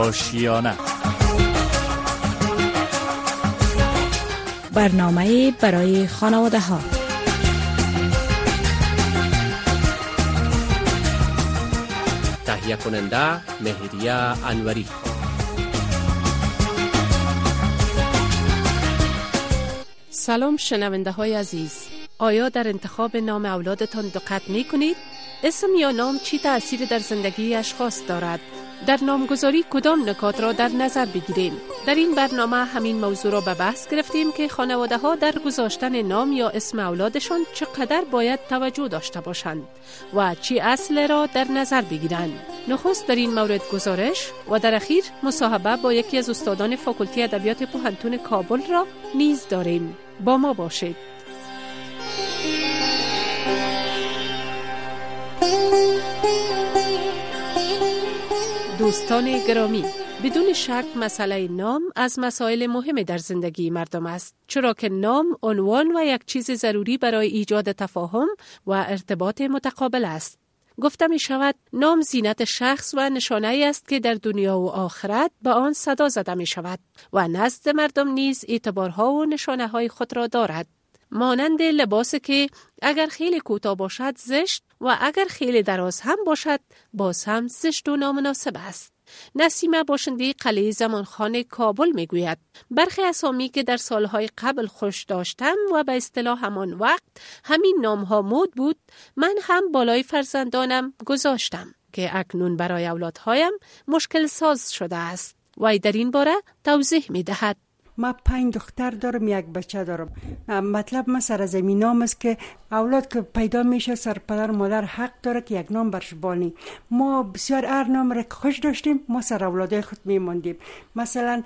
آشیانه. برنامه برای خانواده ها. تهیه کننده مهریه انوری. سلام شنونده های عزیز. آیا در انتخاب نام اولادتان دقت می کنید؟ اسم یا نام چی تأثیر در زندگی اشخاص دارد؟ در نامگذاری کدام نکات را در نظر بگیریم؟ در این برنامه همین موضوع را به بحث گرفتیم که خانواده ها در گذاشتن نام یا اسم اولادشان چقدر باید توجه داشته باشند و چی اصل را در نظر بگیرند. نخست در این مورد گزارش و در اخیر مصاحبه با یکی از استادان فاکولته ادبیات پوهنتون کابل را نیز داریم. با ما باشید. دوستان گرامی، بدون شک مسئله نام از مسائل مهم در زندگی مردم است، چرا که نام عنوان و یک چیز ضروری برای ایجاد تفاهم و ارتباط متقابل است. گفته می شود نام زینت شخص و نشانه ای است که در دنیا و آخرت به آن صدا زده می شود و نزد مردم نیز اعتبارها و نشانه های خود را دارد. مانند لباس که اگر خیلی کوتاه باشد زشت و اگر خیلی دراز هم باشد باز هم زشت و نامناسب است. نسیمه باشنده قلعه زمانخانه کابل می گوید برخی اسامی که در سالهای قبل خوش داشتم و به اصطلاح همان وقت همین نامها مد بود، من هم بالای فرزندانم گذاشتم که اکنون برای اولادهایم مشکل ساز شده است. وی در این باره توضیح می دهد. ما 5 دختر دارم، 1 بچه دارم. مطلب ما سر از این نام است که اولاد که پیدا میشه سر پدر و مادر حق داره که یک نام برش بانی. ما بسیار هر نام را که خوش داشتیم ما سر اولادای خود میماندیم. مثلا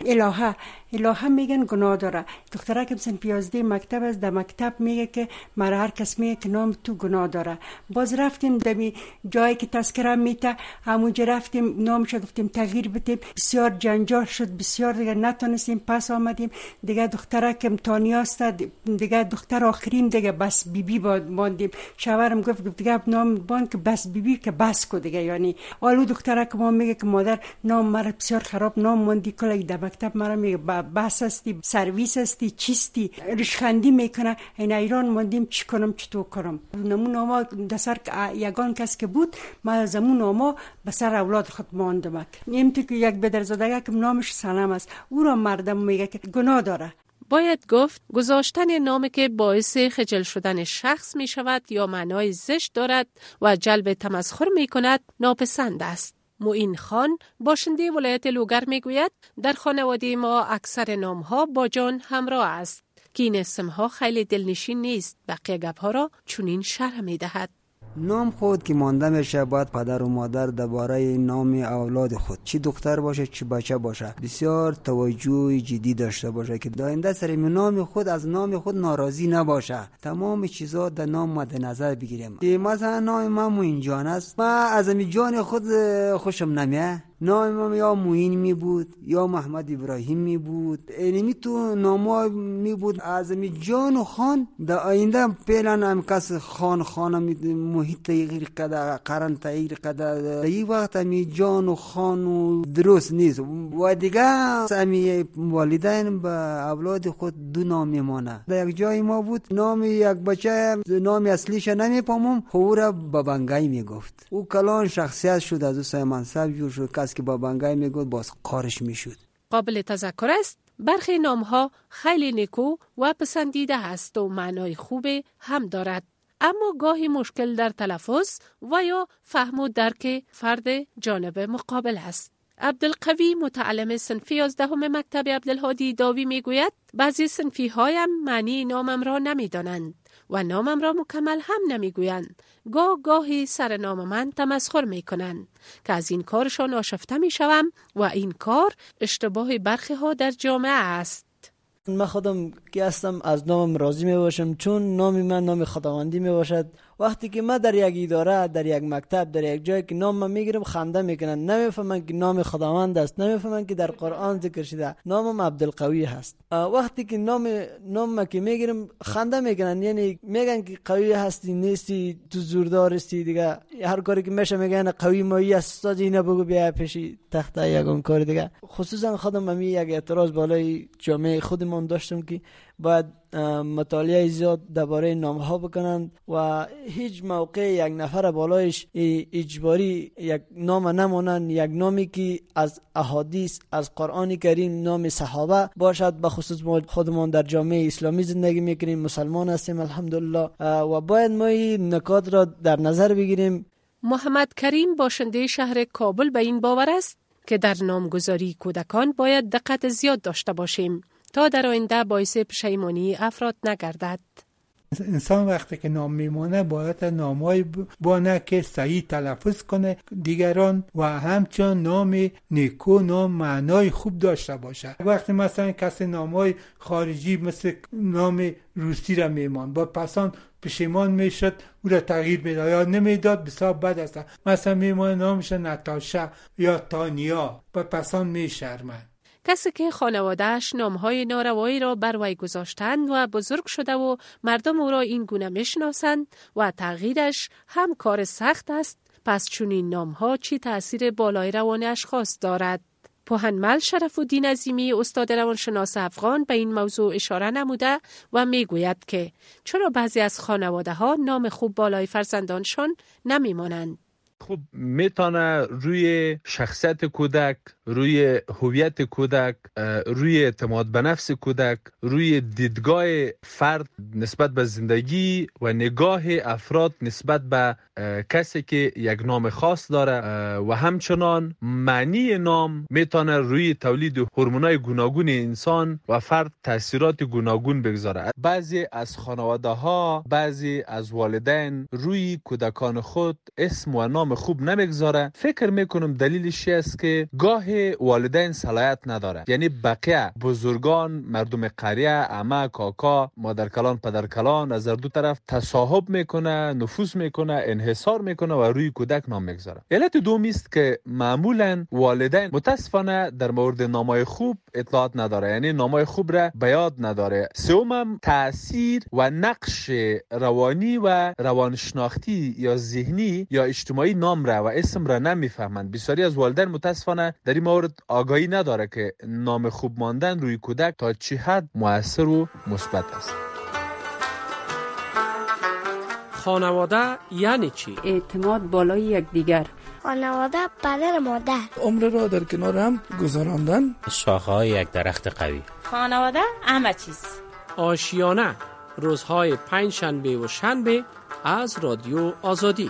الهه میگن گناه داره. دختره که مثلا 11 مکتب است، در مکتب میگه که مرا هر کس میگه که نام تو گناه داره. باز رفتیم دمی جایی که تذکره میته، همونجا رفتیم نامش گفتیم تغییر بدیم. بسیار جنجال شد، بسیار دیگه نتونستیم، پس آمدیم دیگه. دختره که امتحانی است دیگه، دختر آخرین دیگه بس بیبی باندیم. شوهرم گفت دیگه نام باند که بس بیبی که بس کو دیگه. یعنی آلو دختره که ما میگه که مادر نام مرا بسیار خراب نام ماندی، کلا در مکتب مرا میگه بس استی، سرویس استی، چیستی، ریشخندی میکنه. این ایران ماندیم چی کنم چطور کنم. نمون ما در سر یگان کس که بود، ما زمون ما به سر اولاد خود ماندم. نمی‌تی که یک بدرزادگی که نامش سنم است، او را مردم میگه که گناه داره. باید گفت گذاشتن نامی که باعث خجل شدن شخص می شود یا معنای زشت دارد و جلب تمسخر می کند ناپسند است. معین خان باشنده ولایت لوگر می گوید در خانواده ما اکثر نام ها با جان همراه است که این اسم ها خیلی دلنشین نیست. بقیه گپ ها را چنین شرح می دهد. نام خود که مانده میشه باید پدر و مادر درباره نام اولاد خود، چی دختر باشه چی بچه باشه، بسیار توجه جدی داشته باشه که داینده سر نام خود از نام خود ناراضی نباشه. تمام چیزا در نام مد نظر بگیریم. مثلا نام من موین جان است، من از این جان خود خوشم نمیاد. نام من یا موین می بود یا محمد ابراهیم می بود. اینمی تو ناما می بود از می جان و خان. در آینده پیلان هم کس خانم محیط تغییر کده، قرن تغییر کده. این وقت می جان و خان و درست نیست و دیگه همی والدین به اولاد خود دو نام میمانه. در یک جای ما بود نام یک بچه نام اصلیش نمیپامم، خورا بابنگای میگفت. او کلان شخصیت شد، از او سه منصب جور شد. کسی که بابنگای میگفت باز قارش میشد. قابل تذکر است برخی نامها خیلی نیکو و پسندیده است و معنای خوب هم دارد، اما گاهی مشکل در تلفظ و یا فهم و درک فرد جانب مقابل است. عبدالقوی متعلم صنف 11 مکتب عبدالهادی داوی میگوید بعضی صنفی هایم معنی نامم را نمیدانند و نامم را مکمل هم نمیگویند. گاهی سر نام من تمسخر میکنند که از این کارشان آشفته میشوم و این کار اشتباه برخی ها در جامعه است. من خودم که هستم از نامم راضی می باشم، چون نام من نام خداوندی می باشد وقتی که ما در یک اداره، در یک مکتب، در یک جایی که نام میگیرم خنده میکنن، نمیفهمن که نام خداوند است، نمیفهمن که در قرآن ذکر شده نامم عبدالقوی هست. وقتی که نام که میگیرم خنده میکنن، یعنی میگن که قوی هستی نیستی، تو زوردار هستی دیگه، هر کاری که میشه میگن قوی مایی است، استاد اینا بگو بیا پیشی تخته یگون کار دیگه. خصوصا خودم هم یک اعتراض بالای جامعه خودمون داشتم که باید مطالعه زیاد درباره نام ها بکنند و هیچ موقع یک نفر بالایش اجباری یک نام نمونن، یک نامی که از احادیث از قرآن کریم نام صحابه باشد. به خصوص ما خودمون در جامعه اسلامی زندگی میکنیم، مسلمان هستیم الحمدلله و باید ما این نکات را در نظر بگیریم. محمد کریم باشنده شهر کابل به این باور است که در نامگذاری کودکان باید دقت زیاد داشته باشیم تا در آینده باعث پشیمانی افراد نگردد. انسان وقتی که نام میمونه باید نامای بانه که صحیح تلفظ کنه دیگران و همچنان نام نیکو، نام معنای خوب داشته باشه. وقتی مثلا کسی نامای خارجی مثل نام روسی را میمان با پسان پشیمان میشد او را تغییر میداد یا نمیداد، بسیار بد است. مثلا میمان نامش ناتاشا یا تانیا با پسان میشرمند. کسی که خانواده‌اش نامهای ناروایی را بر وی گذاشتند و بزرگ شده و مردم او را این گونه میشناسند و تغییرش هم کار سخت است، پس چون این نامها چی تأثیر بالای روان اشخاص دارد؟ پوهنمل شرف‌الدین عظیمی استاد روانشناس افغان به این موضوع اشاره نموده و میگوید که چرا بعضی از خانواده‌ها نام خوب بالای فرزندانشان نمیمانند. خب میتونه روی شخصیت کودک، روی هویت کودک، روی اعتماد به نفس کودک، روی دیدگاه فرد نسبت به زندگی و نگاه افراد نسبت به کسی که یک نام خاص داره و همچنان معنی نام میتونه روی تولید هورمونای گوناگون انسان و فرد تاثیرات گوناگون بگذاره. بعضی از خانواده ها، بعضی از والدین روی کودکان خود اسم و نام خوب نمیگذاره. فکر میکنم دلیلش چی است که گاه والدین صلاحیت نداره، یعنی بقیه بزرگان، مردم قریه، عمه، کاکا، مادر کلان، پدر کلان از دو طرف تصاحب میکنه، نفوذ میکنه، انحصار میکنه و روی کودک نام میگذاره. علت دومی است که معمولا والدین متاسفانه در مورد نامای خوب اطلاعات نداره، یعنی نامای خوب را به یاد نداره. سومم تاثیر و نقش روانی و روانشناختی یا ذهنی یا اجتماعی نام را و اسم را نمیفهمند. بسیاری از والدین متاسفانه در این مورد آگاهی نداره که نام خوب ماندن روی کودک تا چه حد مؤثر و مثبت است. خانواده یعنی چی؟ اعتماد بالای یکدیگر. خانواده پدر مادر. عمر را در کنار هم گذراندن. شاخه‌های یک درخت قوی. خانواده همه چیز. آشیانه روزهای پنجشنبه و شنبه از رادیو آزادی.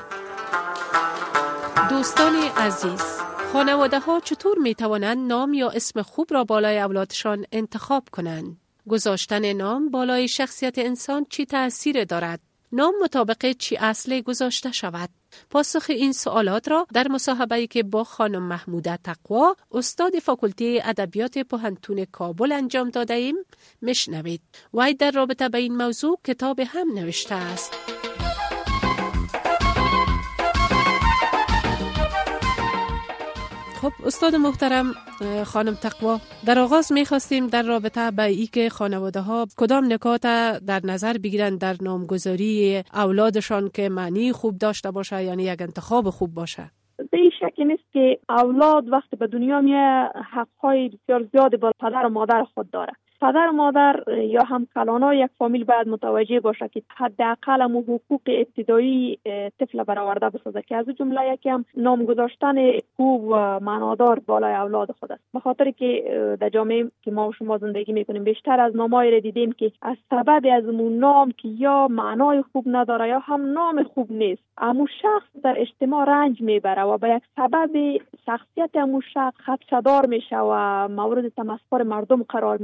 دوستان عزیز، خانواده ها چطور می توانند نام یا اسم خوب را بالای اولادشان انتخاب کنند؟ گذاشتن نام بالای شخصیت انسان چی تأثیر دارد؟ نام مطابق چی اصل گذاشته شود؟ پاسخ این سوالات را در مصاحبه‌ای که با خانم محموده تقوا استاد فاکولته ادبیات پوهنتون کابل انجام داده ایم میشنوید. وی در رابطه با این موضوع کتاب هم نوشته است. خب استاد محترم خانم تقوا، در آغاز می‌خواستیم در رابطه با این که خانواده ها کدام نکات در نظر بگیرند در نامگذاری اولادشان که معنی خوب داشته باشه، یعنی یک انتخاب خوب باشه. به شک نیست که اولاد وقتی به دنیا میاد حق‌های بسیار زیادی با پدر و مادر خود داره. پدر و مادر یا همکلانای یک فامیل باید متوجه باشه که حداقل هم حقوق ابتدایی طفل برآورده بسازه که از جمله یکی هم نام گذاشتن خوب و معنادار بالای اولاد خود است. به خاطر که در جامعه که ما و شما زندگی میکنیم بیشتر از نامایی را دیدیم که از سبب از اون نام که یا معنای خوب نداره یا هم نام خوب نیست، امو شخص در اجتماع رنج میبره و به یک سبب شخصیت امو شخص خدشه‌دار میشه و مورد تمسخر مردم قرار میگیره. به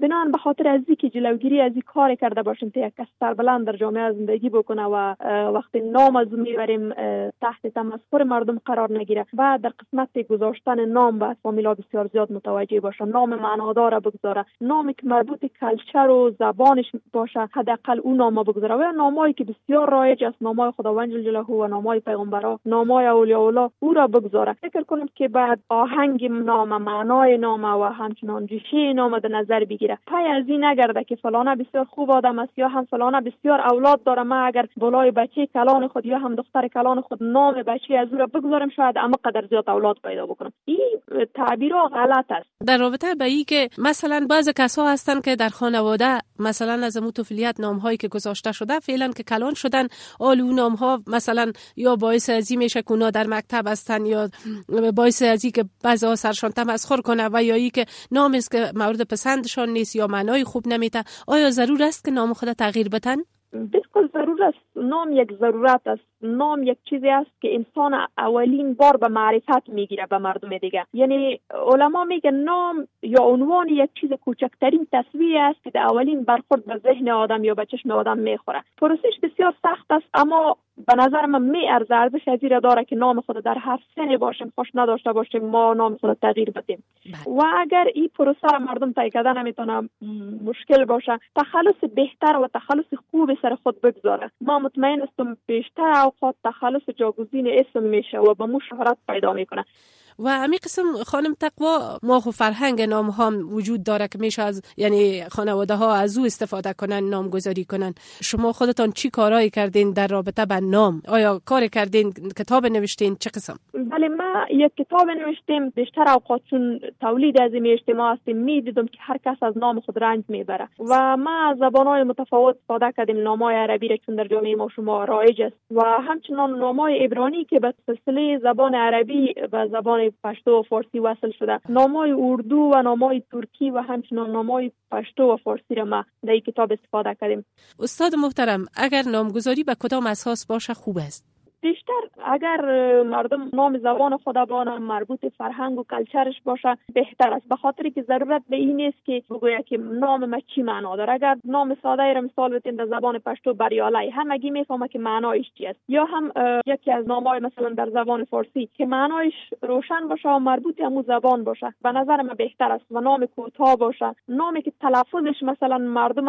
بنان به خاطر از اینکه جلوگیری از این کار کرده باشیم که یک کس سربلند در جامعه زندگی بکنه و وقتی نام از میبریم تحت تمسخر مردم قرار نگیره و در قسمت گذاشتن نام به فامیلا بسیار زیاد متوجه باشه. نام معنادار بگذاره، نامی که مربوط کلچر و زبانش باشه حداقل اون نام بگذاره و نامایی که بسیار رایج است، نامای خداوند جل جلاله و نامای پیغمبرا، نامای اولیاء الله او را بگذاره. فکر کنم که بعد آهنگ نام، معنای نام و همچنان ریشه نام در نظر بگیره. پای از این نگرده که فلانه بسیار خوب آدم است یا هم فلانه بسیار اولاد داره، ما اگر بالای بچه کلان خود یا هم دختر کلان خود نام بچه از او را بگذارم شاید اما قدر زیاد اولاد پیدا بکنم. این تعبیرها غلط است. در رابطه با این که مثلا بعض کسا هستن که در خانواده مثلا از امو طفولیت نام‌هایی که گذاشته شده فعلا که کلان شدن، اون نام‌ها مثلا یا باعث از این میشه که اونا در مکتب هستن یا باعث از این که بعضا سرشان تمسخر کنه و یا این که نام است که مورد پسندشان نیست یا معنای خوب نمیده. آیا ضرور است که نام خود تغییر بدن؟ بالکل ضرور است. نام یک ضرورت است. نام یک چیزی است که انسان اولین بار به معرفت میگیره به مردم دیگه. یعنی علما میگن نام یا عنوان یک چیز کوچکترین تصویری است که در اولین برخورد به ذهن آدم یا به چشم آدم میخوره. پروسش بسیار سخت است اما به نظر من میارزه، ارزش از این داره که نام خود در هر سنی باشیم خوش نداشته باشیم ما نام خود تغییر بدیم. و اگر این پروسه مردم طی کردن نمیتونه مشکل باشه، تخلص بهتر و تخلص خوب سر خود بگذاره. ما مطمئن هستم بیشتر اوقات تخلص جاگزین اسم میشه و به مو شهرت پیدا میکنه. و همین قسم خانم تقوا ما خو فرهنگ نام ها وجود داره که میشه از یعنی خانواده ها از او استفاده کنن، نامگذاری کنن. شما خودتان چی کارایی کردین در رابطه با نام؟ آیا کار کردین، کتاب نوشتین، چه قسم؟ بله ما یک کتاب نوشتیم. بیشتر اوقات چون تولید از این اجتماع هستیم میدیدم که هر کس از نام خود رنج میبره و ما از زبانهای متفاوت استفاده کردیم. نامای عربی را چون در جامعه ما شما رایج است و همچنان نامای عبرانی که به سلسله زبان عربی و زبان پشتو و فارسی وصل شده، نامای اردو و نامای ترکی و همچنان نامای پشتو و فارسی را ما در این کتاب استفاده کردیم. استاد محترم، اگر نامگذاری به کدام اساس باشه خوب است؟ بیشتر اگر مردم نام زبان خود بانه مربوط فرهنگ و کلچرش باشه بهتر است، به خاطر که ضرورت به این نیست که بگوید که نام ما چی معنا داره. اگر نام ساده ای را مثال بتین در زبان پشتو بریالی، همگی میفهمه که معنایش چی است. یا هم یکی از نامای مثلا در زبان فارسی که معنایش روشن باشه و مربوط همون زبان باشه به نظر من بهتر است. و نام کوتاه باشه، نامی که تلفظش مثلا مردم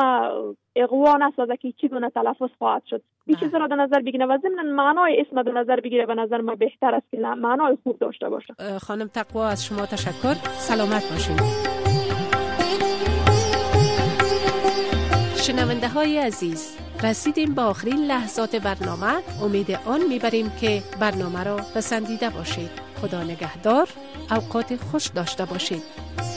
اغوا نسازه که چگونه تلفظ خواهد شد. این چیز را در نظر بگیره و ضمن معنای اسم در نظر بگیره به نظر من بهتر است که معنای خوب داشته باشه. خانم تقوا از شما تشکر. سلامت باشین. شنونده های عزیز، رسیدیم به آخرین لحظات برنامه. امید آن میبریم که برنامه را پسندیده باشید. خدا نگهدار. اوقات خوش داشته باشید.